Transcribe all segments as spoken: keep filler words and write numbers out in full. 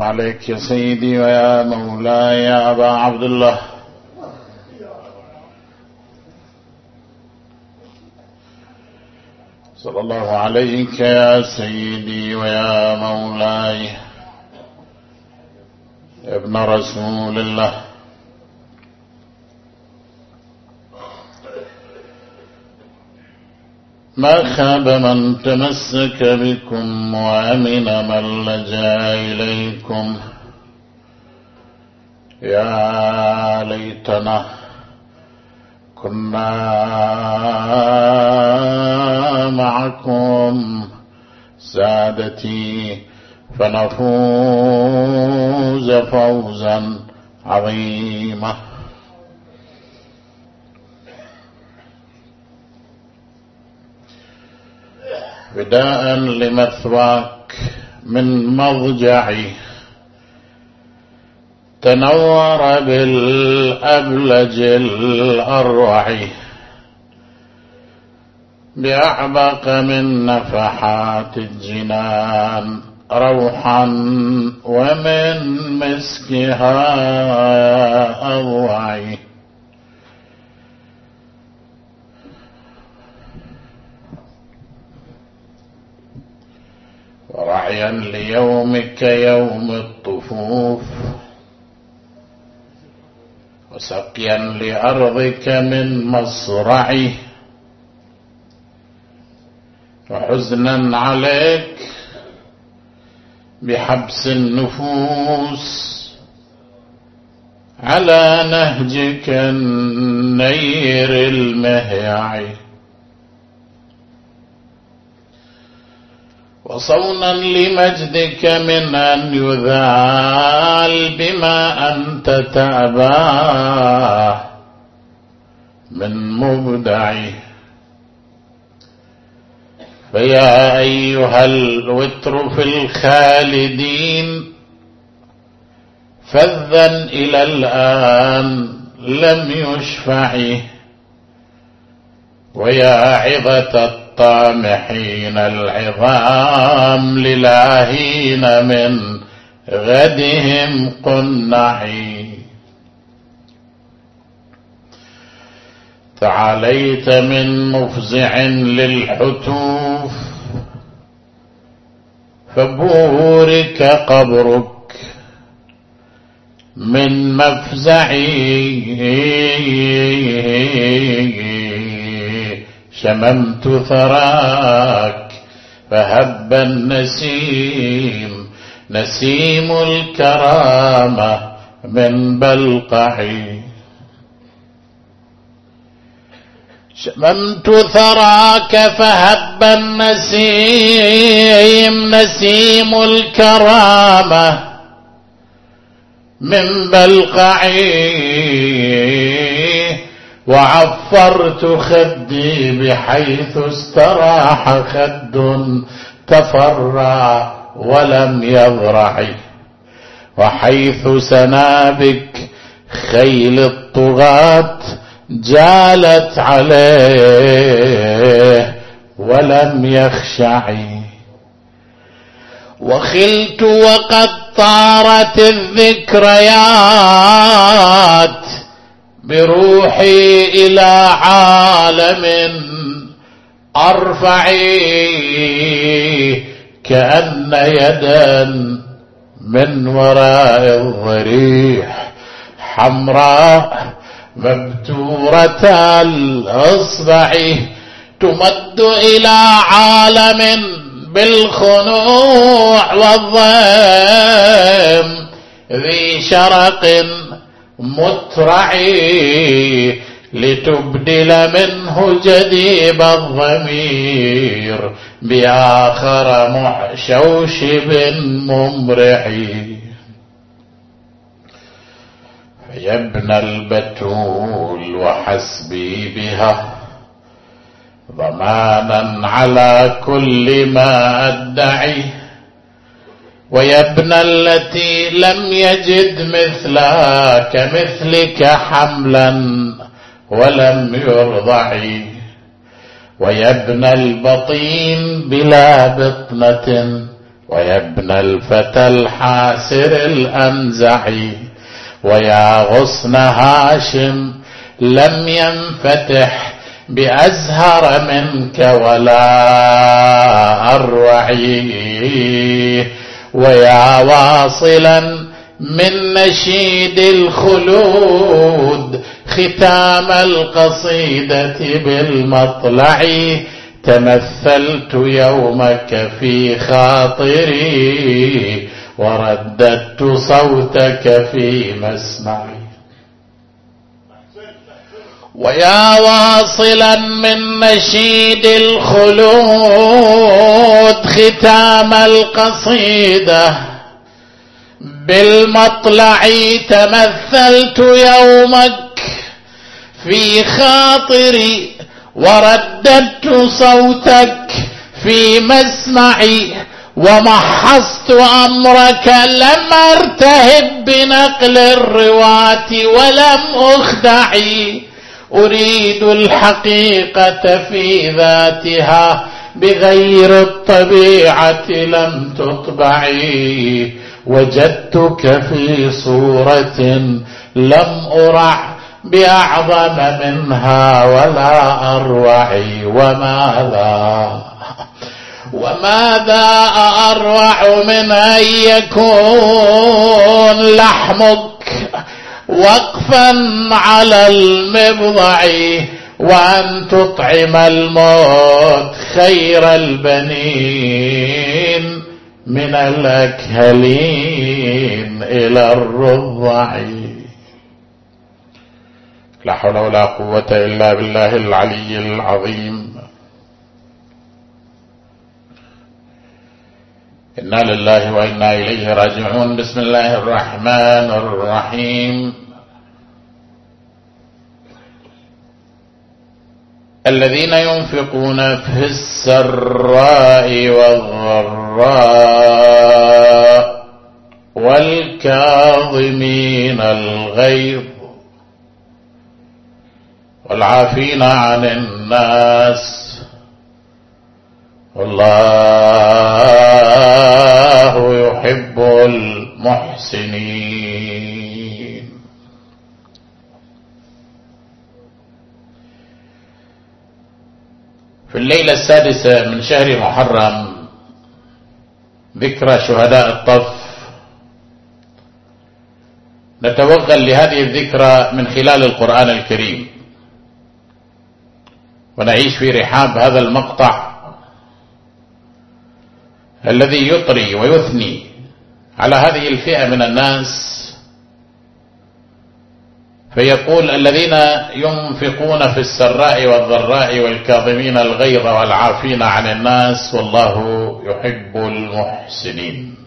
عليك يا سيدي ويا مولاي يا أبا عبد الله. صلى الله عليك يا سيدي ويا مولاي يا ابن رسول الله. ما خاب من تمسك بكم وأمن من لجأ إليكم. يا ليتنا كنا معكم سادتي فنفوز فوزا عظيما. فداء لمثواك من مضجعي تنور بالأبلج الأروع بأعبق من نفحات الجنان روحا ومن مسكها أضوعي. ورعيا ليومك يوم الطفوف وسقيا لأرضك من مصرعي وحزنا عليك بحبس النفوس على نهجك النير المهيع وصونا لمجدك من أن يذال بما أنت تأباه من مبدعي. فيا أيها الوتر في الخالدين فذا إلى الآن لم يشفع. ويا عظة الطامحين العظام للاهين من غدهم قنعي. تعاليت من مفزع للحتوف فبورك قبرك من مفزعي. شممت ثراك فهب النسيم نسيم الكرامة من بلقعي. شممت ثراك فهب النسيم نسيم الكرامة من بلقعي. وعفرت خدي بحيث استراح خد تفرع ولم يضرع. وحيث سنابك خيل الطغاة جالت عليه ولم يخشع. وخلت وقد طارت الذكريات بروحي إلى عالم أرفع. كأن يدا من وراء الضريح حمراء مبتورة الأصبع تمد إلى عالم بالخنوع والضيم ذي شرق مترعي لتبدل منه جديب الضمير بآخر محشوشب ممرعي. يا ابن البتول وحسبي بها ضمانا على كل ما أدعي. ويا ابن التي لم يجد مثلها كمثلك حملا ولم يرضع. ويا ابن البطين بلا بطنة ويا ابن الفتى الحاسر الأمزع ويا غصن هاشم لم ينفتح بأزهر منك ولا أروعي ويا واصلا من نشيد الخلود ختام القصيدة بالمطلع تمثلت يومك في خاطري ورددت صوتك في مسمعي ويا واصلا من نشيد الخلود ختام القصيدة بالمطلع تمثلت يومك في خاطري ورددت صوتك في مسمعي ومحصت أمرك لم أرتهب بنقل الرواة ولم أخدعي أريد الحقيقة في ذاتها بغير الطبيعة لم تطبعي وجدتك في صورة لم أرع بأعظم منها ولا أروعي وماذا وماذا أروع من أن يكون لحمك وقفا على المبضع وأن تطعم الموت خير البنين من الأكهلين إلى الرضع. لا حول ولا قوة إلا بالله العلي العظيم. إنا لله وإنا إليه راجعون. بسم الله الرحمن الرحيم. الذين ينفقون في السراء والضراء والكاظمين الغيظ والعافين عن الناس والله يحب المحسنين. في الليلة السادسة من شهر محرم ذكرى شهداء الطف، نتوغل لهذه الذكرى من خلال القرآن الكريم ونعيش في رحاب هذا المقطع الذي يطري ويثني على هذه الفئة من الناس، فيقول الذين ينفقون في السراء والضراء والكاظمين الغيظ والعافين عن الناس والله يحب المحسنين.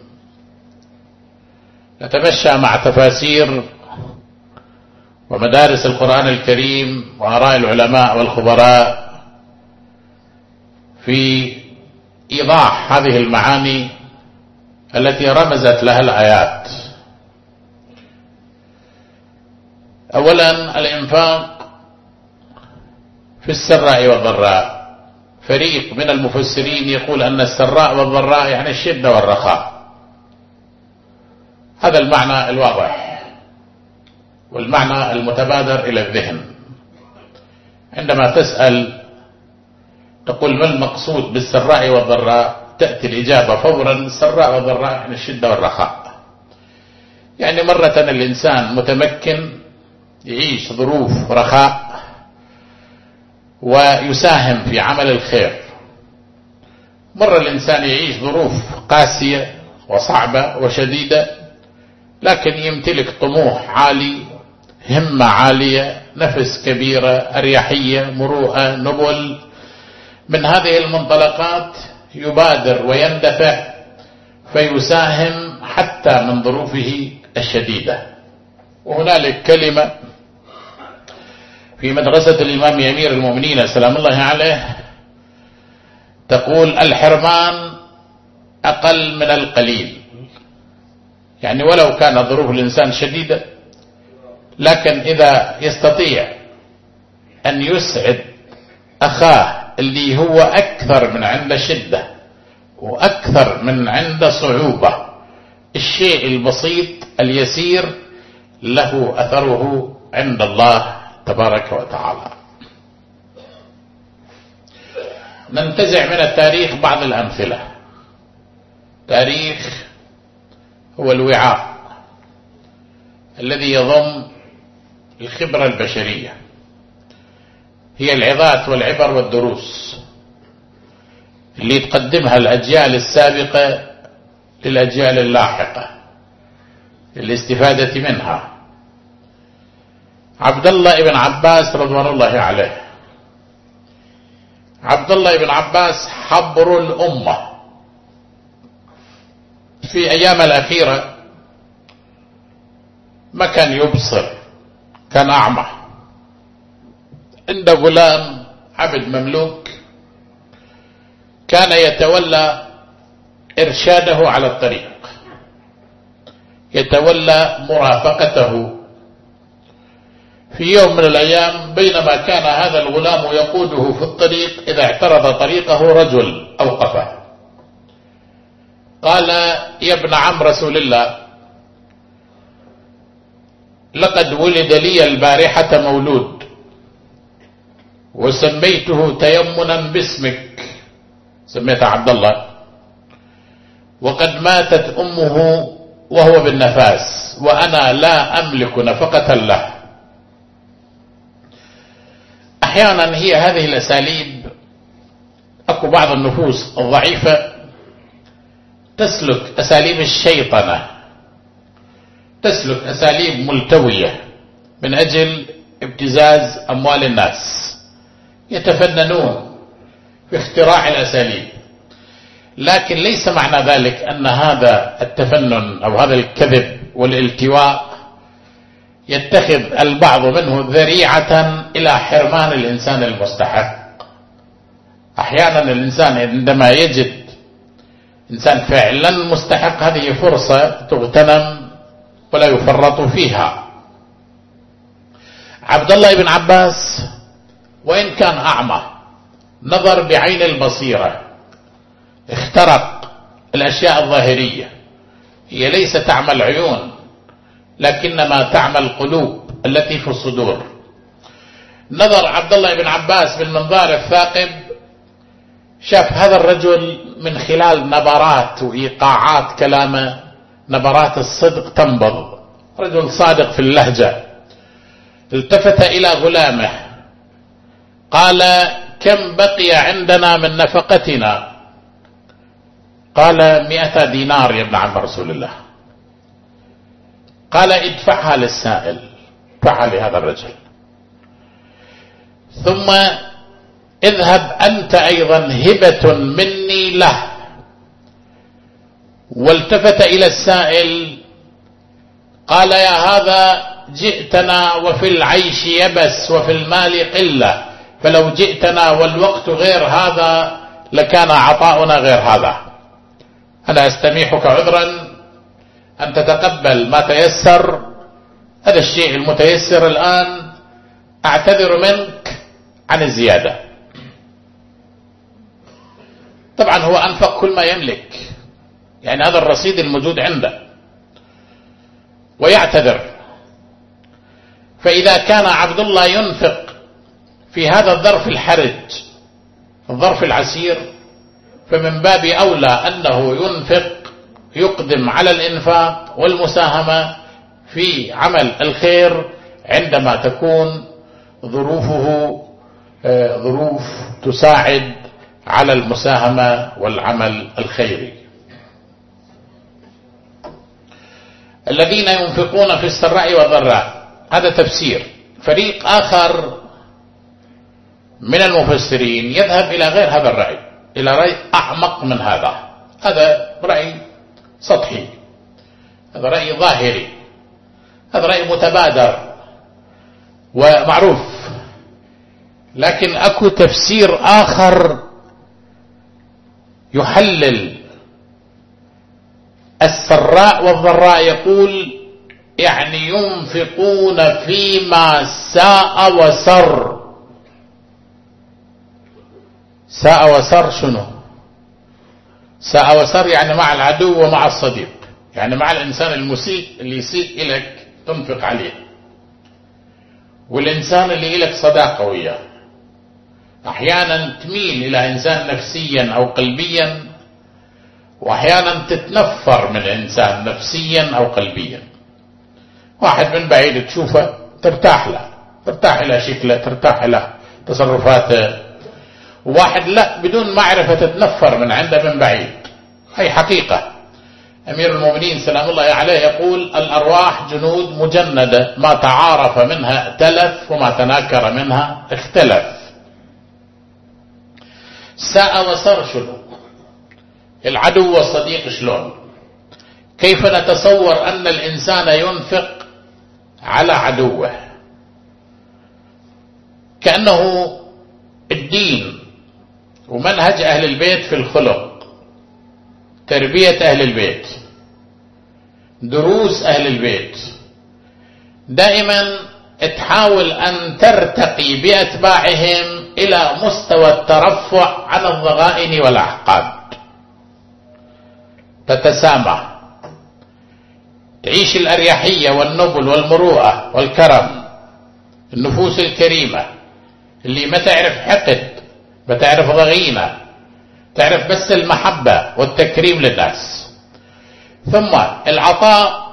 نتمشى مع تفاسير ومدارس القرآن الكريم وآراء العلماء والخبراء في إيضاح هذه المعاني التي رمزت لها الآيات. أولا الإنفاق في السراء والضراء. فريق من المفسرين يقول أن السراء والضراء يعني الشدة والرخاء، هذا المعنى الواضح والمعنى المتبادر إلى الذهن. عندما تسأل تقول ما المقصود بالسراء والضراء، تأتي الإجابة فورا السراء والضراء يعني الشدة والرخاء. يعني مرة الإنسان متمكن يعيش ظروف رخاء ويساهم في عمل الخير، مرة الإنسان يعيش ظروف قاسية وصعبة وشديدة لكن يمتلك طموح عالي، همة عالية، نفس كبيرة، أريحية، مروءة، نبل. من هذه المنطلقات يبادر ويندفع فيساهم حتى من ظروفه الشديدة. وهنالك كلمة في مدرسة الإمام أمير المؤمنين سلام الله عليه تقول الحرمان أقل من القليل. يعني ولو كان ظروف الإنسان شديدة لكن إذا يستطيع أن يسعد أخاه اللي هو أكثر من عنده شدة وأكثر من عنده صعوبة. الشيء البسيط اليسير له أثره عند الله تبارك وتعالى. ننتزع من التاريخ بعض الأمثلة. تاريخ هو الوعاء الذي يضم الخبرة البشرية، هي العظات والعبر والدروس اللي تقدمها الأجيال السابقة للأجيال اللاحقة للاستفادة منها. عبد الله بن عباس رضوان الله عليه، عبد الله بن عباس حبر الأمة. في أيام الأخيرة ما كان يبصر، كان أعمى. عنده غلام عبد مملوك كان يتولى إرشاده على الطريق، يتولى مرافقته. في يوم من الأيام بينما كان هذا الغلام يقوده في الطريق، إذا اعترض طريقه رجل أوقفه، قال: يا ابن عم رسول الله، لقد ولد لي البارحة مولود وسميته تيمنا باسمك، سميته عبد الله، وقد ماتت أمه وهو بالنفاس وأنا لا أملك نفقة له. أحيانا هي هذه الأساليب، أكو بعض النفوس الضعيفة تسلك أساليب الشيطنة، تسلك أساليب ملتوية من أجل ابتزاز أموال الناس، يتفننون في اختراع الأساليب. لكن ليس معنى ذلك أن هذا التفنن أو هذا الكذب والالتواء يتخذ البعض منه ذريعة إلى حرمان الإنسان المستحق. أحيانا الإنسان عندما يجد إنسان فعلا مستحق، هذه فرصة تغتنم ولا يفرط فيها. عبد الله بن عباس وإن كان أعمى نظر بعين البصيرة، اخترق الأشياء الظاهرية، هي ليس تعمى العيون لكنما تعمى القلوب التي في الصدور. نظر عبد الله بن عباس بالمنظار الثاقب، شاف هذا الرجل من خلال نبرات وإيقاعات كلامه، نبرات الصدق تنبض، رجل صادق في اللهجة. التفت إلى غلامه قال: كم بقي عندنا من نفقتنا؟ قال: مئة دينار يا ابن عم رسول الله. قال: ادفعها للسائل، ادفعها لهذا الرجل، ثم اذهب أنت أيضا هبة مني له. والتفت إلى السائل قال: يا هذا جئتنا وفي العيش يبس وفي المال قلة، فلو جئتنا والوقت غير هذا لكان عطاؤنا غير هذا. أنا أستميحك عذرا أن تتقبل ما تيسر، هذا الشيء المتيسر الآن أعتذر منك عن الزيادة. طبعا هو أنفق كل ما يملك، يعني هذا الرصيد الموجود عنده، ويعتذر. فإذا كان عبد الله ينفق في هذا الظرف الحرج، الظرف العسير، فمن باب أولى أنه ينفق، يقدم على الإنفاق والمساهمة في عمل الخير عندما تكون ظروفه ظروف تساعد على المساهمة والعمل الخيري. الذين ينفقون في السراء والضراء، هذا تفسير. فريق آخر من المفسرين يذهب إلى غير هذا الرأي، إلى رأي أعمق من هذا. هذا رأي سطحي، هذا رأي ظاهري، هذا رأي متبادر ومعروف. لكن أكو تفسير آخر يحلل السراء والضراء، يقول يعني ينفقون فيما ساء وسر. ساء وسر شنو؟ ساء وسر يعني مع العدو ومع الصديق، يعني مع الإنسان المسيء اللي يسيء إليك تنفق عليه، والإنسان اللي إليك صداقة وياه. أحيانا تميل إلى إنسان نفسيا أو قلبيا، وأحيانا تتنفر من إنسان نفسيا أو قلبيا. واحد من بعيد تشوفه ترتاح له، ترتاح إلى شكله، ترتاح إلى تصرفاته، وواحد لا، بدون معرفة تتنفر من عنده من بعيد. هي حقيقة. أمير المؤمنين سلام الله عليه يقول: الأرواح جنود مجندة، ما تعارف منها ائتلف وما تناكر منها اختلف. ساء وسر شنو؟ العدو والصديق شلون؟ كيف نتصور أن الإنسان ينفق على عدوه؟ كأنه الدين ومنهج أهل البيت في الخلق، تربية أهل البيت، دروس أهل البيت، دائما تحاول أن ترتقي بأتباعهم إلى مستوى الترفع عن الضغائن والأحقاد، تتسامح، تعيش الأريحية والنبل والمروءة والكرم، النفوس الكريمة اللي ما تعرف حقد، ما تعرف ضغينة، تعرف بس المحبة والتكريم للناس. ثم العطاء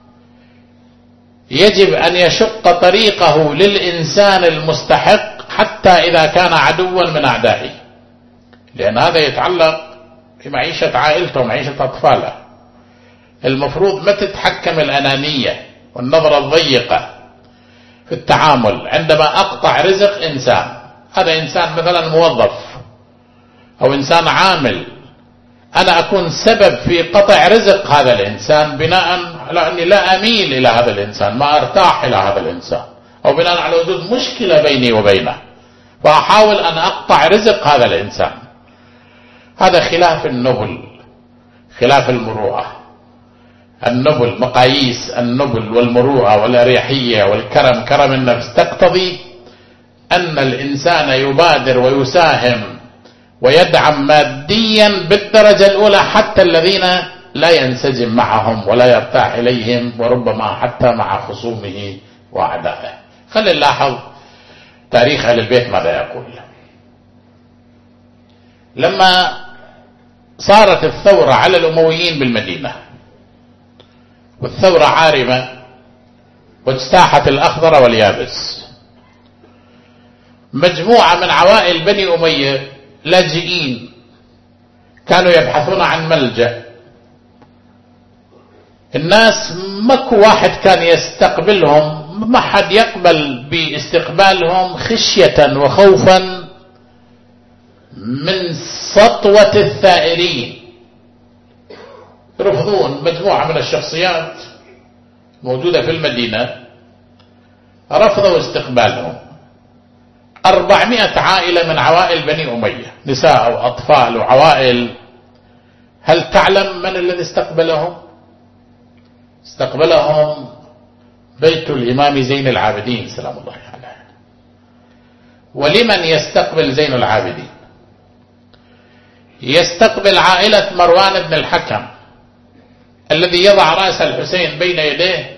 يجب أن يشق طريقه للإنسان المستحق حتى إذا كان عدوا من أعدائه، لأن هذا يتعلق بمعيشة عائلته ومعيشة أطفاله. المفروض ما تتحكم الأنانية والنظرة الضيقة في التعامل. عندما أقطع رزق إنسان، هذا إنسان مثلا موظف أو إنسان عامل، أنا أكون سبب في قطع رزق هذا الإنسان بناء على أني لا أميل إلى هذا الإنسان، ما أرتاح إلى هذا الإنسان، أو بناء على وجود مشكلة بيني وبينه فأحاول أن أقطع رزق هذا الإنسان. هذا خلاف النبل، خلاف المروءة. النبل، مقاييس النبل والمروءة والأريحية والكرم، كرم النفس، تقتضي أن الإنسان يبادر ويساهم ويدعم ماديا بالدرجة الأولى حتى الذين لا ينسجم معهم ولا يرتاح إليهم، وربما حتى مع خصومه وأعدائه. خلينا نلاحظ تاريخ أهل البيت ماذا يقول. لما صارت الثورة على الأمويين بالمدينة، والثورة عارمة واجتاحت الأخضر واليابس، مجموعة من عوائل بني أمية لاجئين كانوا يبحثون عن ملجأ. الناس ماكو واحد كان يستقبلهم، ما حد يقبل باستقبالهم خشية وخوفا من سطوة الثائرين. يرفضون. مجموعة من الشخصيات موجودة في المدينة رفضوا استقبالهم. أربعمائة عائلة من عوائل بني أمية، نساء وأطفال وعوائل. هل تعلم من الذي استقبلهم؟ استقبلهم بيت الإمام زين العابدين سلام الله عليه. ولمن يستقبل زين العابدين؟ يستقبل عائلة مروان بن الحكم الذي يضع رأس الحسين بين يديه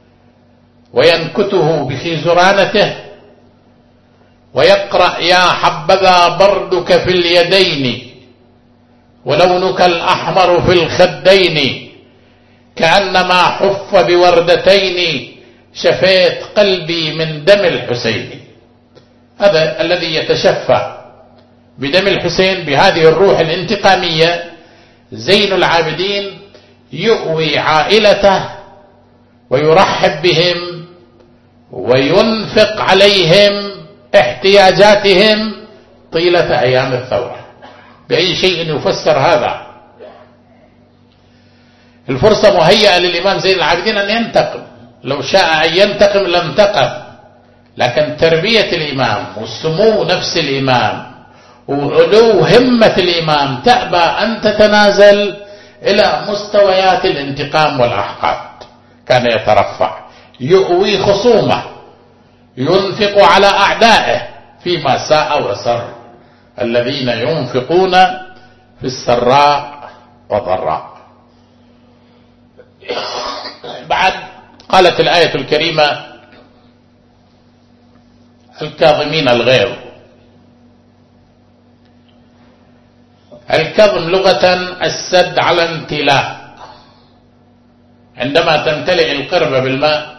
وينكته بخيزرانته ويقرأ: يا حبذا بردك في اليدين ولونك الأحمر في الخدين كأنما حف بوردتين شفيت قلبي من دم الحسين. هذا الذي يتشفى بدم الحسين بهذه الروح الانتقامية. زين العابدين يؤوي عائلته ويرحب بهم وينفق عليهم احتياجاتهم طيلة أيام الثورة. بأي شيء يفسر هذا؟ الفرصة مهيئة للإمام زين العابدين أن ينتقم، لو شاء أن ينتقم لانتقم، لكن تربية الإمام والسمو نفس الإمام وعلو همة الإمام تأبى أن تتنازل إلى مستويات الانتقام والأحقاد. كان يترفع، يؤوي خصومه، ينفق على أعدائه فيما ساء وسر. الذين ينفقون في السراء وضراء. بعد قالت الآية الكريمة الكاظمين الغيظ. الكظم لغة السد على امتلاء، عندما تمتلئ القربة بالماء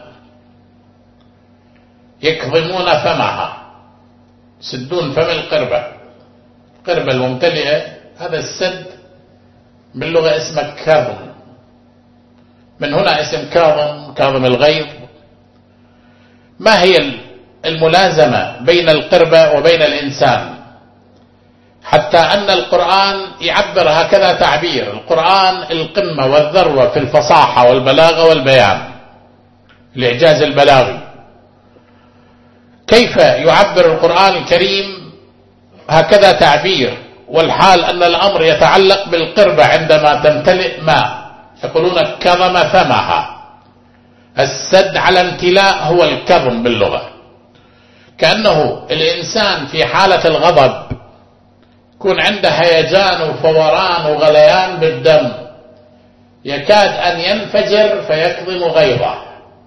يكظمون فمها، يسدون فم القربة، القربة الممتلئة هذا السد باللغة اسمه كظم، من هنا اسم كاظم، كاظم الغيظ. ما هي الملازمة بين القربة وبين الإنسان؟ حتى أن القرآن يعبر هكذا تعبير، القرآن القمة والذروة في الفصاحة والبلاغة والبيان، الإعجاز البلاغي. كيف يعبر القرآن الكريم هكذا تعبير، والحال أن الأمر يتعلق بالقربة عندما تمتلئ ماء، يقولون كظم فمها. السد على امتلاء هو الكظم باللغة، كأنه الإنسان في حالة الغضب يكون عنده هيجان وفوران وغليان بالدم، يكاد أن ينفجر فيكظم غيظه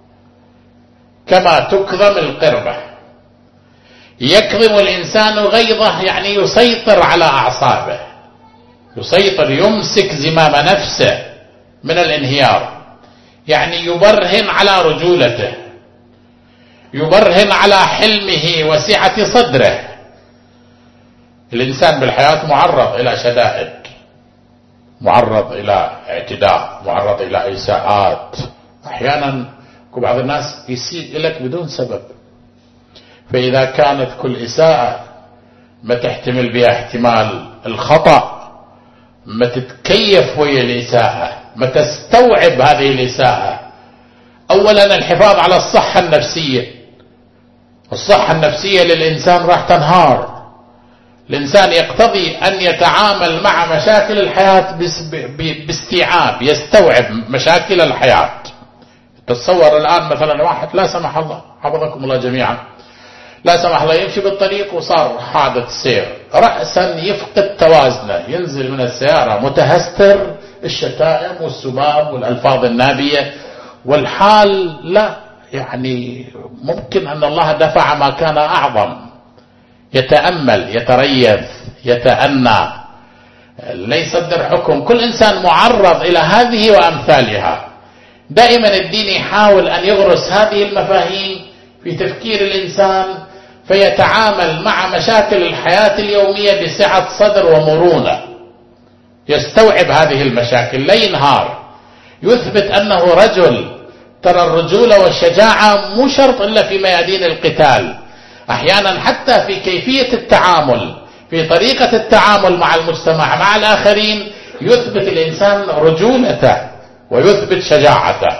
كما تكظم القربة. يكظم الإنسان غيظه يعني يسيطر على أعصابه، يسيطر، يمسك زمام نفسه من الانهيار، يعني يبرهن على رجولته، يبرهن على حلمه وسعة صدره. الإنسان بالحياة معرض إلى شدائد، معرض إلى اعتداء، معرض إلى إساءات، أحيانا بعض الناس يسيء لك بدون سبب، فإذا كانت كل إساءة ما تحتمل بها احتمال الخطأ، ما تتكيف ويا الإساءة، ما تستوعب هذه الإساءة. أولا الحفاظ على الصحة النفسية، الصحة النفسية للإنسان راح تنهار. الإنسان يقتضي أن يتعامل مع مشاكل الحياة باستيعاب، يستوعب مشاكل الحياة. تتصور الآن مثلا واحد لا سمح الله، حفظكم الله جميعا، لا سمح الله يمشي بالطريق وصار حادث سير، رأسا يفقد توازنه، ينزل من السيارة متهستر، الشتائم والسباب والألفاظ النابية، والحال لا يعني ممكن أن الله دفع ما كان أعظم. يتأمل، يتريث، يتأنى، لا يصدر حكم. كل إنسان معرض إلى هذه وأمثالها. دائما الدين يحاول أن يغرس هذه المفاهيم في تفكير الإنسان، فيتعامل مع مشاكل الحياة اليومية بسعة صدر ومرونة، يستوعب هذه المشاكل، لا ينهار، يثبت أنه رجل. ترى الرجولة والشجاعة مو شرط إلا في ميادين القتال، أحيانا حتى في كيفية التعامل، في طريقة التعامل مع المجتمع، مع الآخرين، يثبت الإنسان رجولته ويثبت شجاعته.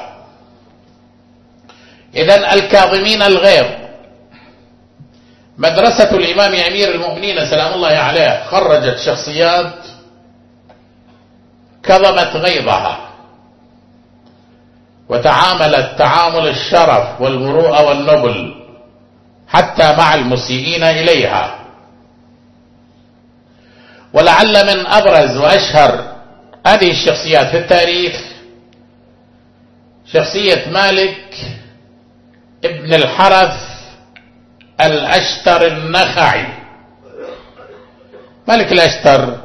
إذن الكاظمين الغيظ. مدرسة الإمام أمير المؤمنين سلام الله عليه خرجت شخصيات كظمت غيظها وتعاملت تعامل الشرف والمروءة والنبل حتى مع المسيئين إليها. ولعل من أبرز وأشهر هذه الشخصيات في التاريخ شخصية مالك ابن الحرث الأشتر النخعي. مالك الأشتر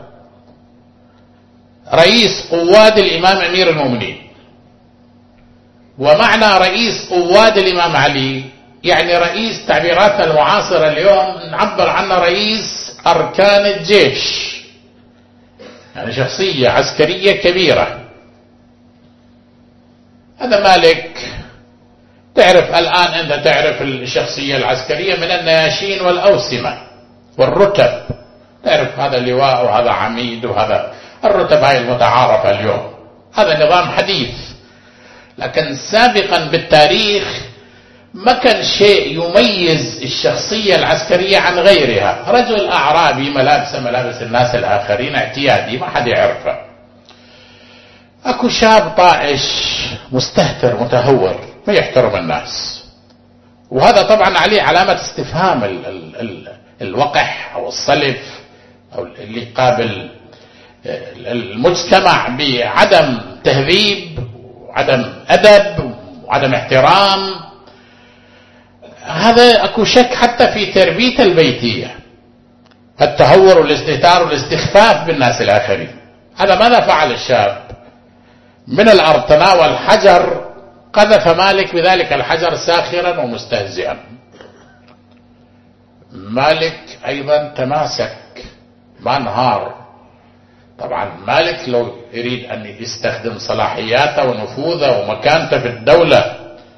رئيس قواد الإمام أمير المؤمنين، ومعنى رئيس قواد الإمام علي يعني رئيس، تعبيراتنا المعاصرة اليوم نعبر عنه رئيس أركان الجيش، يعني شخصية عسكرية كبيرة. هذا مالك تعرف الآن، أنت تعرف الشخصية العسكرية من النياشين والأوسمة والرتب، تعرف هذا لواء وهذا عميد وهذا الرتب، هاي المتعارفة اليوم. هذا نظام حديث، لكن سابقا بالتاريخ ما كان شيء يميز الشخصية العسكرية عن غيرها. رجل أعرابي ملابسه ملابس الناس الآخرين، اعتيادي، ما حد يعرفه. أكو شاب طائش مستهتر متهور ما يحترم الناس، وهذا طبعا عليه علامة استفهام. ال ال ال الوقح أو الصلف أو اللي قابل المجتمع بعدم تهذيب وعدم أدب وعدم احترام. هذا أكو شك حتى في تربية البيتية، التهور والاستهتار والاستخفاف بالناس الآخرين. هذا ماذا فعل الشاب؟ من الأرض تناول حجر، قذف مالك بذلك الحجر ساخرا ومستهزئا. مالك أيضا تماسك ما انهار. طبعا مالك لو يريد أن يستخدم صلاحياته ونفوذه ومكانته في الدولة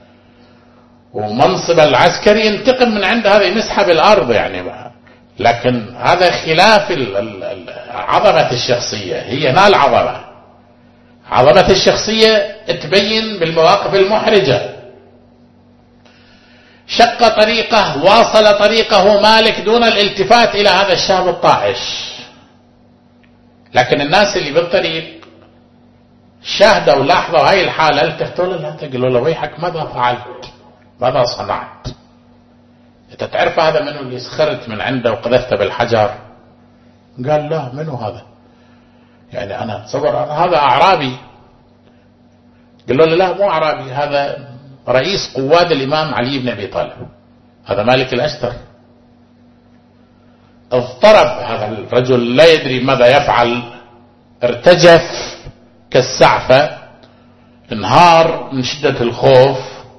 ومنصب العسكري ينتقم من عند هذا، يمسحه بالأرض يعني ما. لكن هذا خلاف عظمة الشخصية. هي نال عظمة. عظمة الشخصية تبين بالمواقف المحرجة. شق طريقه، واصل طريقه مالك دون الالتفات إلى هذا الشاب الطائش. لكن الناس اللي بالطريق شاهدوا ولاحظوا هاي الحالة التفتوا له، تقولوا له ويحك ماذا فعلت؟ ماذا صنعت؟ انت تعرف هذا منو اللي سخرت من عنده وقذفته بالحجر؟ قال لا، منو هذا؟ يعني انا تصور هذا اعرابي. قالوا له لا مو اعرابي، هذا رئيس قواد الامام علي بن ابي طالب، هذا مالك الاشتر. اضطرب هذا الرجل لا يدري ماذا يفعل، ارتجف كالسعفة، انهار من شدة الخوف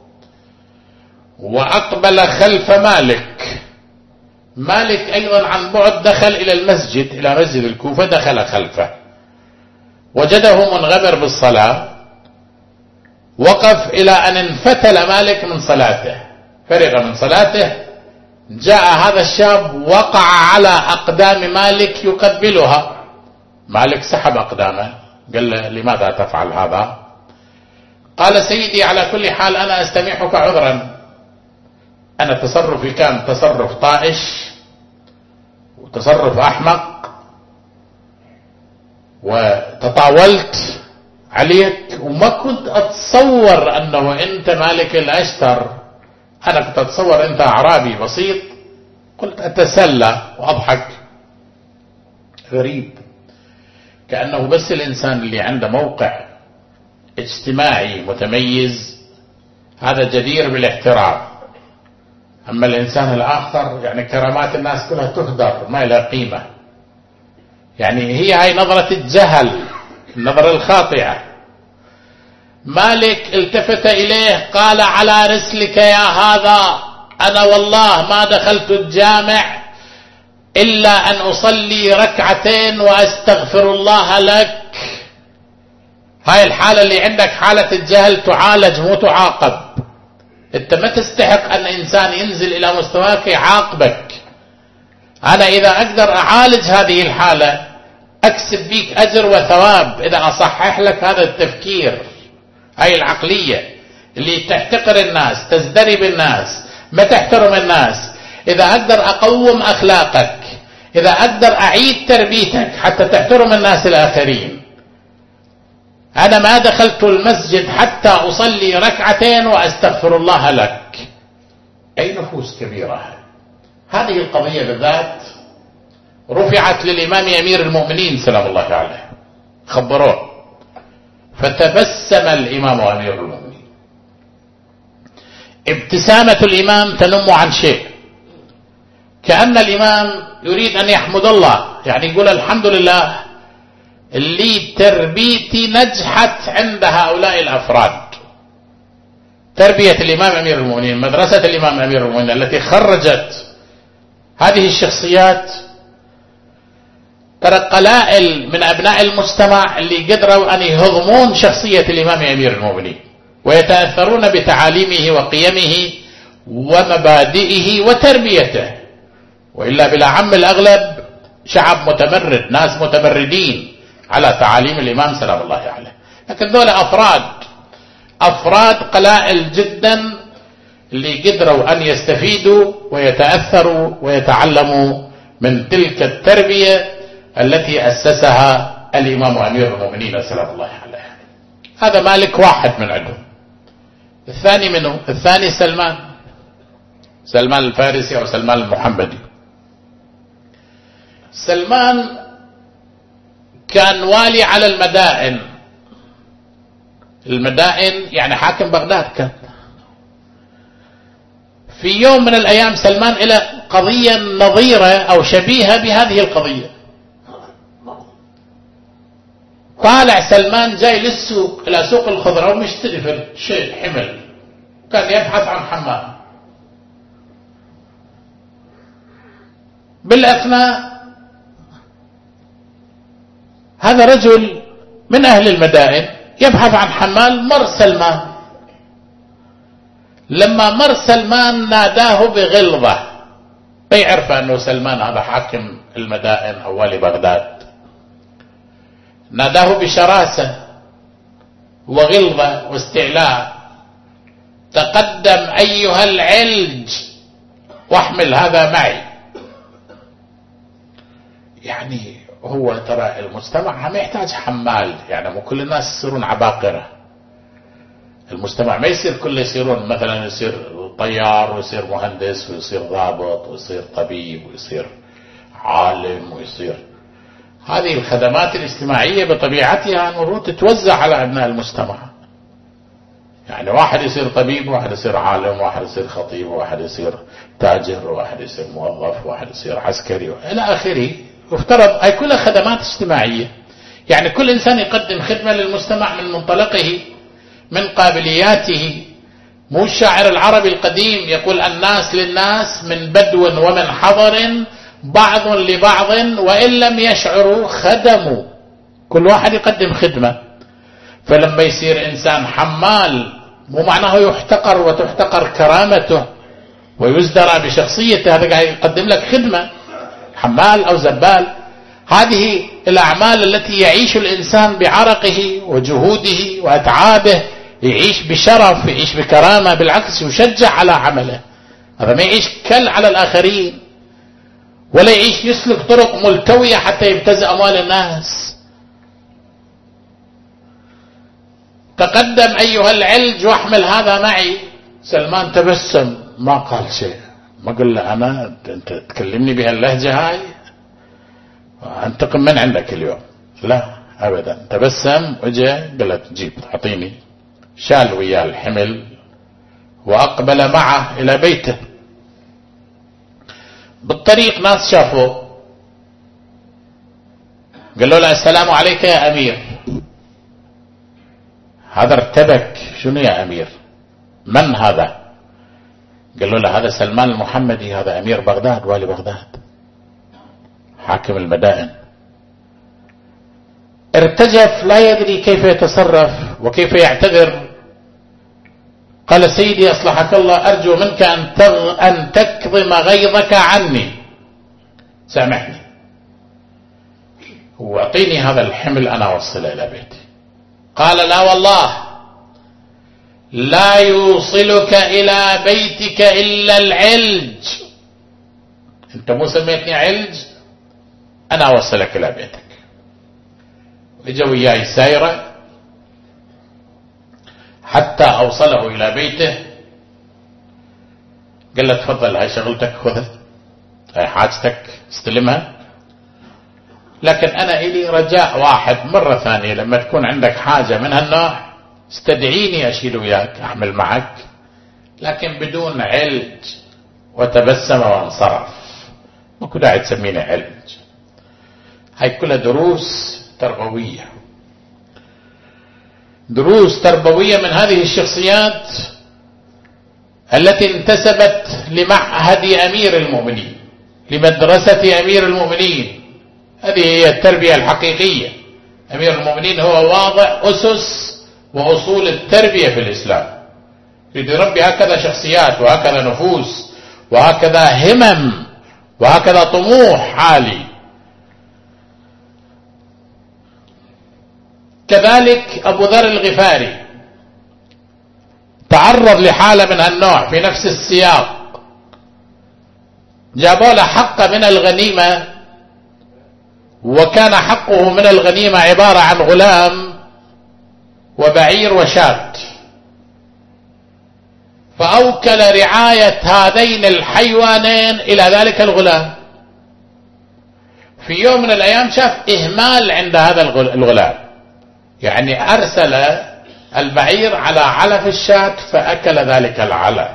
وأقبل خلف مالك. مالك أيضا عن بعد دخل إلى المسجد، إلى مسجد الكوفة، دخل خلفه وجده منغمر بالصلاة. وقف إلى أن انفتل مالك من صلاته، فرغ من صلاته. جاء هذا الشاب وقع على أقدام مالك يقبلها. مالك سحب أقدامه، قال له لماذا تفعل هذا؟ قال سيدي على كل حال أنا أستميحك عذرا، أنا تصرفي كان تصرف طائش وتصرف أحمق، وتطاولت عليك وما كنت أتصور أنه أنت مالك الأشتر. أنا كنت أتصور أنت أعرابي بسيط. قلت أتسلى وأضحك. غريب، كأنه بس الإنسان اللي عنده موقع اجتماعي متميز هذا جدير بالاحترام، أما الإنسان الآخر يعني كرامات الناس كلها تهدر، ما لها قيمة. يعني هي هاي نظرة الجهل، النظرة الخاطئة. مالك التفت إليه قال على رسلك يا هذا، أنا والله ما دخلت الجامع إلا أن أصلي ركعتين وأستغفر الله لك. هاي الحالة اللي عندك حالة الجهل تعالج مو تعاقب. انت ما تستحق أن إنسان ينزل إلى مستواك يعاقبك. أنا إذا أقدر أعالج هذه الحالة أكسب بيك أجر وثواب إذا أصحح لك هذا التفكير، هاي العقلية اللي تحتقر الناس، تزدري بالناس، ما تحترم الناس. إذا أقدر أقوم أخلاقك، إذا أقدر أعيد تربيتك حتى تحترم الناس الآخرين. أنا ما دخلت المسجد حتى أصلي ركعتين وأستغفر الله لك. أي نفوس كبيرة. هذه القضية بالذات رفعت للإمام أمير المؤمنين سلام الله عليه، خبروه، فتبسم الإمام أمير المؤمنين. ابتسامة الإمام تنم عن شيء، كأن الإمام يريد أن يحمد الله، يعني يقول الحمد لله اللي تربيتي نجحت عند هؤلاء الأفراد. تربية الإمام أمير المؤمنين، مدرسة الإمام أمير المؤمنين التي خرجت هذه الشخصيات. ترى قلائل من أبناء المجتمع اللي قدروا أن يهضمون شخصية الإمام أمير المؤمنين ويتأثرون بتعاليمه وقيمه ومبادئه وتربيته، وإلا بلا عم الأغلب شعب متمرد، ناس متمردين على تعاليم الإمام سلام الله عليه. لكن دول أفراد أفراد قلائل جدا اللي قدروا أن يستفيدوا ويتأثروا ويتعلموا من تلك التربية التي أسسها الإمام أمير المؤمنين سلام الله عليه. هذا مالك واحد من عندهم. الثاني منه الثاني سلمان، سلمان الفارسي أو سلمان المحمدي. سلمان كان والي على المدائن. المدائن يعني حاكم بغداد كان. في يوم من الأيام سلمان إلى قضية نظيرة أو شبيهة بهذه القضية. طالع سلمان جاي للسوق، إلى سوق الخضرة، ومشتري شيء حمل، كان يبحث عن حمام. بالأثناء هذا رجل من أهل المدائن يبحث عن حمال، مر سلمان. لما مر سلمان ناداه بغلظة، بيعرف أنه سلمان هذا حاكم المدائن أو والي بغداد. ناداه بشراسة وغلظة واستعلاء: تقدم أيها العلج واحمل هذا معي. يعني هو ترى المجتمع ما يحتاج حمال، يعني مو كل الناس يصيرون عباقرة. المجتمع ما يصير كله يصيرون مثلا يصير طيار ويصير مهندس ويصير ضابط ويصير طبيب ويصير عالم ويصير. هذه الخدمات الاجتماعية بطبيعتها المفروض تتوزع على أبناء المجتمع. يعني واحد يصير طبيب، واحد يصير عالم، واحد يصير خطيب، واحد يصير تاجر، واحد يصير موظف، واحد يصير عسكري إلى آخره. افترض هاي كلها خدمات اجتماعية. يعني كل إنسان يقدم خدمة للمجتمع من منطلقه، من قابلياته. مو الشاعر العربي القديم يقول: الناس للناس من بدو ومن حضر، بعض لبعض وإن لم يشعروا خدموا. كل واحد يقدم خدمة. فلما يصير إنسان حمال مو معناه يحتقر وتحتقر كرامته ويزدرى بشخصيته، هذا قاعد يقدم لك خدمة. حمال أو زبال، هذه الأعمال التي يعيش الإنسان بعرقه وجهوده وأتعابه، يعيش بشرف، يعيش بكرامة، بالعكس يشجع على عمله. هذا ما يعيش كل على الآخرين، ولا يعيش يسلك طرق ملتوية حتى يبتزئ أموال الناس. تقدم أيها العلج واحمل هذا معي. سلمان تبسم، ما قال شيء، ما قال له أنا أنت تكلمني بهاللهجة هاي أنتقم من عندك اليوم، لا أبدا. تبسم وجاء قال له جيب أعطيني. شال وياه الحمل وأقبل معه إلى بيته. بالطريق ناس شافوه، قالوا له السلام عليك يا أمير. هذا ارتبك، شنو يا أمير؟ من هذا؟ قالوا له هذا سلمان المحمدي، هذا أمير بغداد، والي بغداد، حاكم المدائن. ارتجف، لا يدري كيف يتصرف وكيف يعتذر. قال: سيدي أصلحك الله، أرجو منك أن, تغ... أن تكظم غيظك عني، سامحني واعطيني هذا الحمل أنا أوصله إلى بيتي. قال: لا والله لا يوصلك إلى بيتك إلا العلج. أنت مو سميتني علج، أنا أوصلك إلى بيتك. وإجا وياي سايرة حتى أوصله إلى بيته. قال له تفضل، هاي شغلتك خذها، هاي حاجتك استلمها، لكن أنا إلي رجاء واحد، مرة ثانية لما تكون عندك حاجة من هالنوع استدعيني أشيل وياك أحمل معك، لكن بدون علج. وتبسم وانصرف. ماكو داعي تسميني علج. هاي كلها دروس تربوية، دروس تربوية من هذه الشخصيات التي انتسبت لمعهد أمير المؤمنين، لمدرسة أمير المؤمنين. هذه هي التربية الحقيقية. أمير المؤمنين هو واضع أسس وأصول التربية في الإسلام. يريد يربي هكذا شخصيات وهكذا نفوس وهكذا همم وهكذا طموح عالي. كذلك أبو ذر الغفاري تعرض لحالة من هالنوع في نفس السياق. جابوا له حق من الغنيمة، وكان حقه من الغنيمة عبارة عن غلام وبعير وشاة، فأوكل رعاية هذين الحيوانين إلى ذلك الغلام. في يوم من الأيام شاف إهمال عند هذا الغلام، يعني أرسل البعير على علف الشاة فأكل ذلك العلف.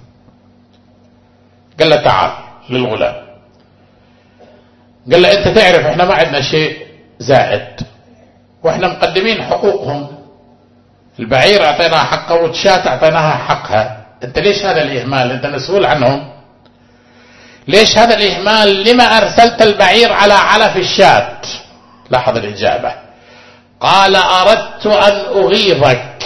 قال له تعال للغلام، قال له أنت تعرف إحنا ما عندنا شيء زائد وإحنا مقدمين حقوقهم، البعير أعطيناها حقه والشاة أعطيناها حقها، أنت ليش هذا الإهمال؟ أنت مسؤول عنهم، ليش هذا الإهمال؟ لما أرسلت البعير على علف الشاة؟ لاحظ الإجابة، قال أردت أن أغيظك.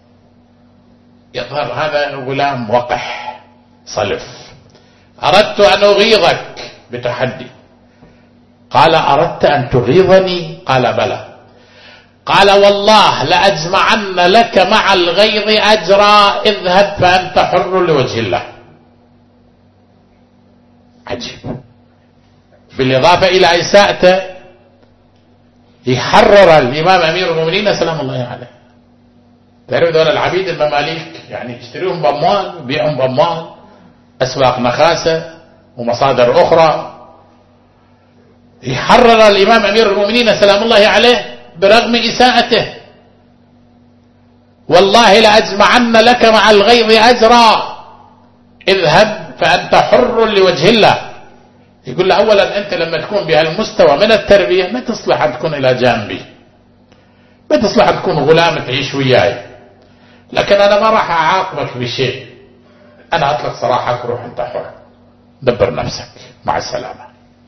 يظهر هذا الغلام وقح صلف، أردت أن أغيظك بتحدي. قال أردت أن تغيظني؟ قال بلى. قال والله لأجمعن لك مع الغيظ أجرا، اذهب فأنت حر لوجه الله. عجيب، بالإضافة إلى إساءته يحرر الإمام أمير المؤمنين سلام الله عليه. تعرف دول العبيد المماليك يعني يشتريهم بأموال ويبيعهم بأموال، أسواق نخاسة ومصادر أخرى، يحرر الإمام أمير المؤمنين سلام الله عليه برغم إساءته. والله لأجمعن لك مع الغيظ أجرا، اذهب فأنت حر لوجه الله. يقول له أولا أنت لما تكون بهالمستوى من التربية ما تصلح أن تكون إلى جانبي، ما تصلح أن تكون غلام تعيش وياي، لكن أنا ما راح أعاقبك بشيء، أنا أطلق صراحك روح أنت حر، دبر نفسك، مع السلامة.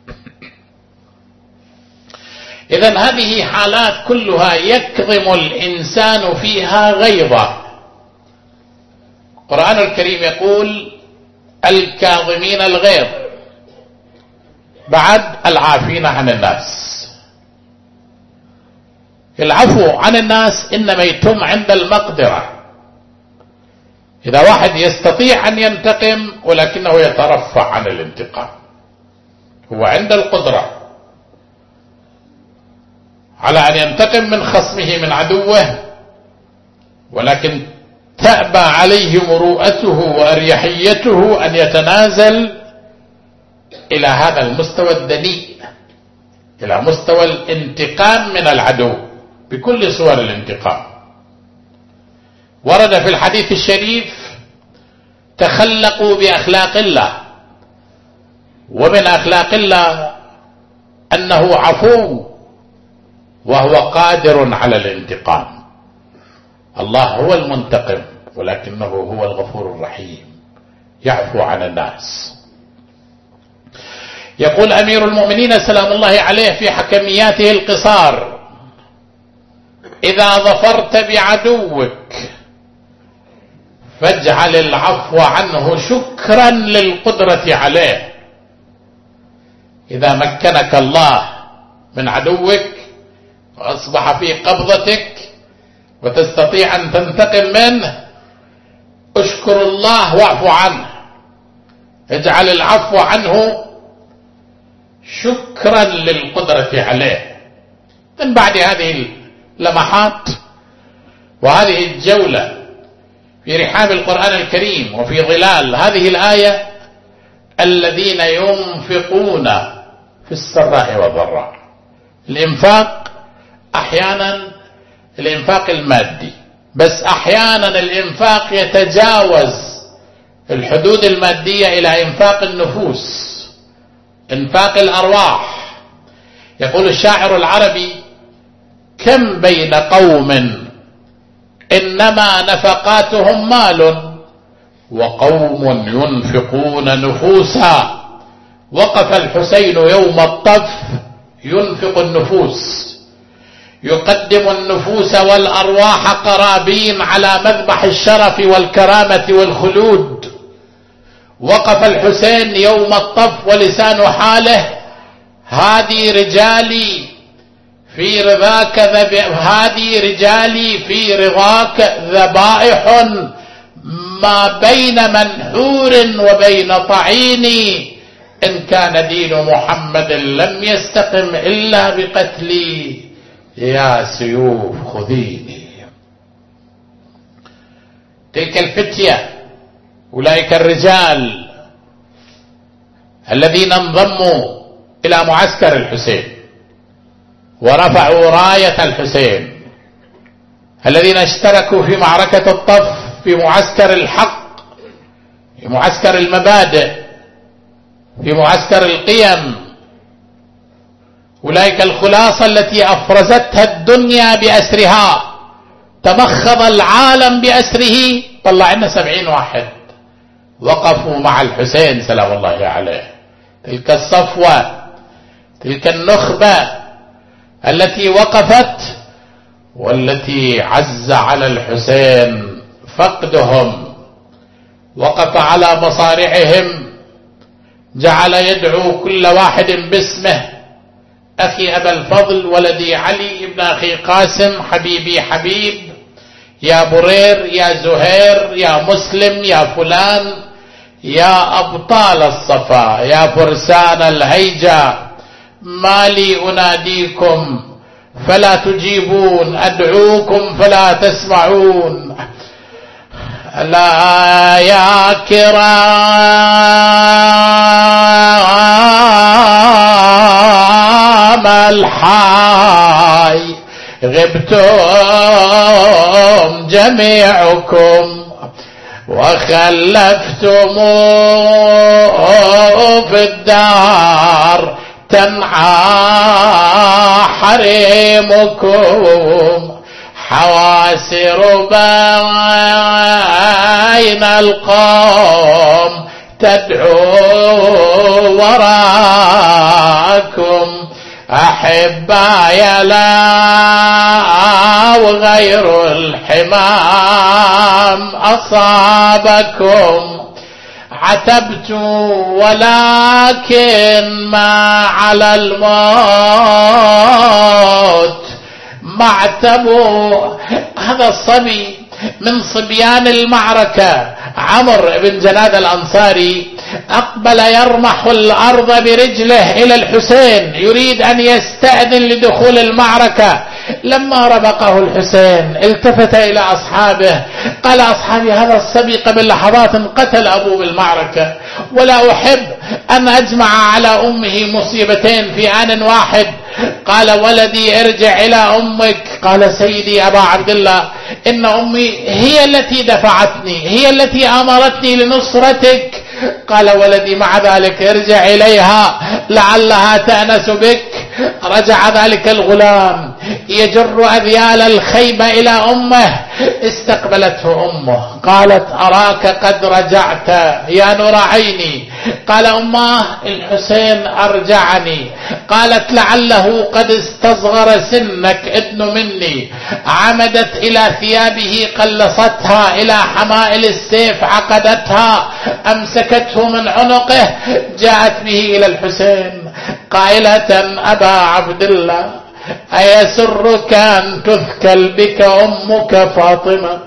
إذن هذه حالات كلها يكظم الإنسان فيها غيظة. القرآن الكريم يقول الكاظمين الغيظ، بعد العافين عن الناس. العفو عن الناس إنما يتم عند المقدرة، إذا واحد يستطيع أن ينتقم ولكنه يترفع عن الانتقام، هو عند القدرة على أن ينتقم من خصمه من عدوه، ولكن تأبى عليه مروءته وأريحيته أن يتنازل إلى هذا المستوى الدنيء، إلى مستوى الانتقام من العدو بكل صور الانتقام. ورد في الحديث الشريف تخلقوا بأخلاق الله، ومن أخلاق الله أنه عفو وهو قادر على الانتقام. الله هو المنتقم ولكنه هو الغفور الرحيم، يعفو عن الناس. يقول أمير المؤمنين سلام الله عليه في حكمياته القصار: إذا ظفرت بعدوك فاجعل العفو عنه شكرا للقدرة عليه. إذا مكنك الله من عدوك وأصبح في قبضتك وتستطيع أن تنتقم منه، اشكر الله واعفو عنه، اجعل العفو عنه شكرا للقدرة عليه. من بعد هذه اللمحات وهذه الجولة في رحاب القرآن الكريم وفي ظلال هذه الآية: الذين ينفقون في السراء والضراء. الإنفاق أحيانا الإنفاق المادي، بس أحيانا الإنفاق يتجاوز الحدود المادية إلى إنفاق النفوس، إنفاق الأرواح. يقول الشاعر العربي: كم بين قوم إنما نفقاتهم مال وقوم ينفقون نفوسا. وقف الحسين يوم الطف ينفق النفوس، يقدم النفوس والأرواح قرابين على مذبح الشرف والكرامة والخلود. وقف الحسين يوم الطف ولسان حاله: هذه رجالي في رضاك ذب... هذه رجالي في رضاك ذبائح ما بين منحور وبين طعيني، إن كان دين محمد لم يستقم إلا بقتلي، يا سيوف خذيني. تلك الفتية، أولئك الرجال الذين انضموا إلى معسكر الحسين ورفعوا راية الحسين. الذين اشتركوا في معركة الطف في معسكر الحق، في معسكر المبادئ، في معسكر القيم، أولئك الخلاصة التي أفرزتها الدنيا بأسرها، تمخض العالم بأسره. طلع لنا سبعين واحد وقفوا مع الحسين سلام الله عليه. تلك الصفوة، تلك النخبة التي وقفت والتي عز على الحسين فقدهم. وقف على مصارعهم، جعل يدعو كل واحد باسمه: أخي أبا الفضل، ولدي علي، ابن أخي قاسم، حبيبي حبيب، يا برير، يا زهير، يا مسلم، يا فلان، يا أبطال الصفا، يا فرسان الهيجا، ما لي أناديكم فلا تجيبون، أدعوكم فلا تسمعون. لا يا كرام الحي غبتم جميعكم وخلفتم في الدار تنعى حريمكم، حواسر بين القوم تدعو وراءكم. أحبايا لا وغير الحمام أصابكم، عتبت ولكن ما على الموت معتبوا. هذا الصبي من صبيان المعركة عمرو بن جناد الأنصاري أقبل يرمح الأرض برجله إلى الحسين، يريد أن يستأذن لدخول المعركة. لما ربقه الحسين التفت إلى أصحابه قال: أصحابي، هذا الصبي قبل لحظات قتل أبوه بالمعركة، ولا أحب أن أجمع على أمه مصيبتين في آن واحد. قال: ولدي ارجع إلى أمك. قال: سيدي أبا عبد الله، إن أمي هي التي دفعتني، هي التي أمرتني لنصرتك. قال: ولدي مع ذلك ارجع إليها لعلها تأنس بك. رجع ذلك الغلام يجر أذيال الخيبة إلى أمه. استقبلته أمه قالت: أراك قد رجعت يا نور عيني. قال: أماه، الحسين أرجعني. قالت: لعله قد استصغر سنك ابن مني. عمدت إلى ثيابه قلصتها، إلى حمائل السيف عقدتها، أمسكته من عنقه، جاءت به إلى الحسين قائلة: أبا عبد الله، أيسرك أن تثكل بك أمك فاطمة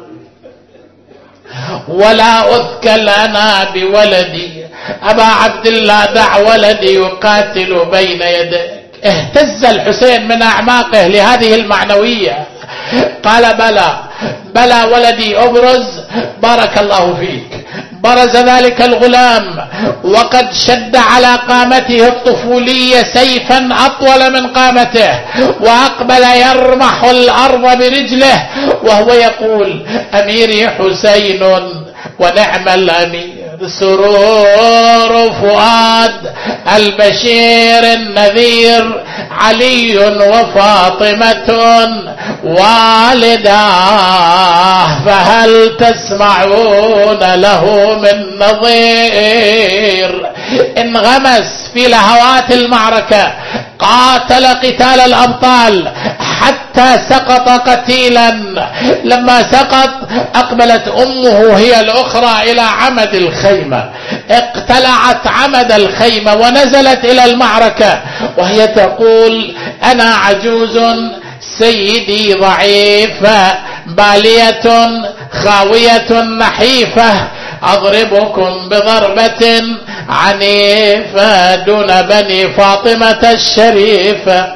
ولا أثكل أنا بولدي؟ أبا عبد الله، دع ولدي يقاتل بين يديك. اهتز الحسين من أعماقه لهذه المعنوية. قال: بلى بلى ولدي، أبرز. بارك الله فيك. برز ذلك الغلام وقد شد على قامته الطفولية سيفا أطول من قامته، وأقبل يرمح الأرض برجله وهو يقول: أميري حسين ونعم الأمير، سرور فؤاد البشير النذير، علي وفاطمة والداه، فهل تسمعون له من نظير؟ انغمس في لهوات المعركة، قاتل قتال الأبطال حتى سقط قتيلا. لما سقط أقبلت أمه هي الأخرى إلى عمد الخيمة، اقتلعت عمد الخيمة ونزلت إلى المعركة وهي تقول: أنا عجوز، سيدي ضعيفة، بالية خاوية نحيفة، أضربكم بضربة عنيفة دون بني فاطمة الشريفة.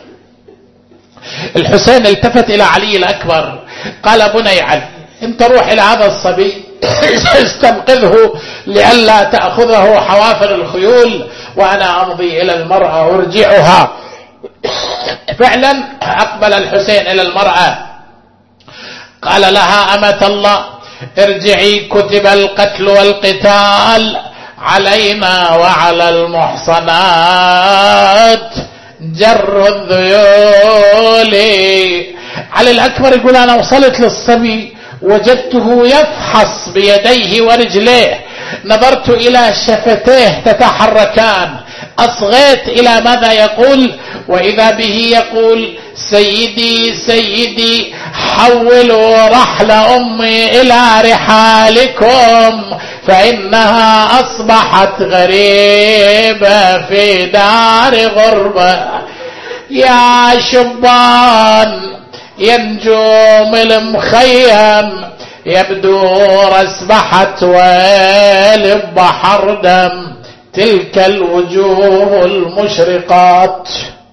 الحسين التفت إلى علي الأكبر قال: بني علي، انت روح إلى هذا الصبي استنقذه لئلا تأخذه حوافر الخيول، وأنا أمضي إلى المرأة وارجعها. فعلا أقبل الحسين إلى المرأة، قال لها أمة الله ارجعي، كتب القتل والقتال علينا وعلى المحصنات جر الذيول. علي الأكبر يقول أنا وصلت للصبي وجدته يفحص بيديه ورجليه، نظرت إلى شفتيه تتحركان، أصغيت إلى ماذا يقول، وإذا به يقول سيدي سيدي حولوا رحل أمي إلى رحالكم فإنها أصبحت غريبة في دار غربة. يا شبان يا نجوم المخيم يبدو رسبحت ويل بحر دم تلك الوجوه المشرقات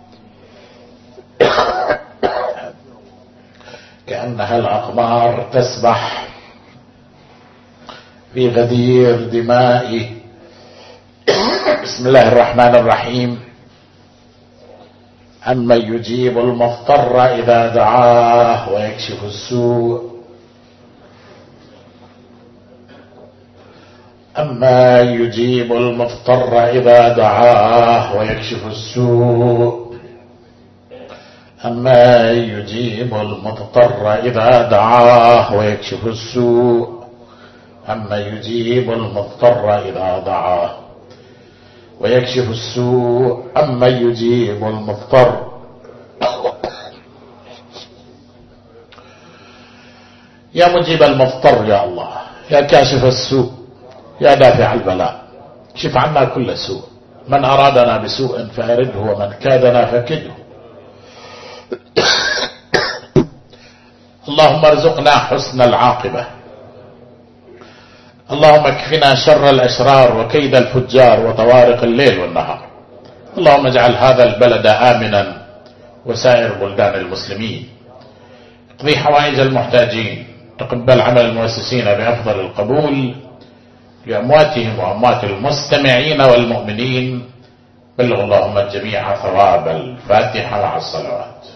كأنها الأقمار تسبح في غدير دماء. بسم الله الرحمن الرحيم. أمن يجيب المضطر إذا دعاه ويكشف السوء أما يجيب المضطر إذا دعاه ويكشف السوء أما يجيب المضطر إذا دعاه ويكشف السوء أما يجيب المضطر إذا دعاه ويكشف السوء أما يجيب المضطر. يا مجيب المضطر يا الله، يا كاشف السوء، يا دافع البلاء، شف عنا كل سوء، من أرادنا بسوء فأرده ومن كادنا فكده. اللهم ارزقنا حسن العاقبة، اللهم اكفنا شر الأشرار وكيد الفجار وطوارق الليل والنهار. اللهم اجعل هذا البلد آمنا وسائر بلدان المسلمين، اقضي حوائج المحتاجين، تقبل عمل المؤسسين بأفضل القبول لأمواتهم وأموات المستمعين والمؤمنين. بلغ اللهم الجميع ثواب الفاتحة مع الصلوات.